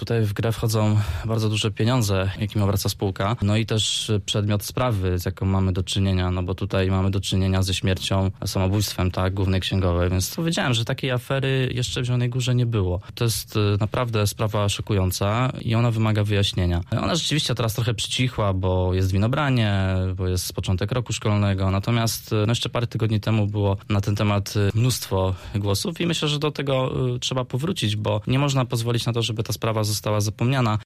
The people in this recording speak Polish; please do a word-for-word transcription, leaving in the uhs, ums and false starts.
tutaj w grę wchodzą bardzo duże pieniądze, jakimi obraca spółka, no i też przedmiot sprawy, z jaką mamy do czynienia, no bo tutaj mamy do czynienia ze śmiercią, samobójstwem, tak, głównej księgowej, więc to wiedziałem, że takiej afery jeszcze w Zielonej Górze nie było. To jest naprawdę sprawa szokująca i ona wymaga wyjaśnienia. Ona rzeczywiście teraz trochę przycichła, bo jest winobranie, bo jest początek roku szkolnego, natomiast no jeszcze parę tygodni temu było na ten temat mnóstwo głosów i myślę, że do tego trzeba powrócić, bo nie można pozwolić na to, żeby ta sprawa została zapomniana.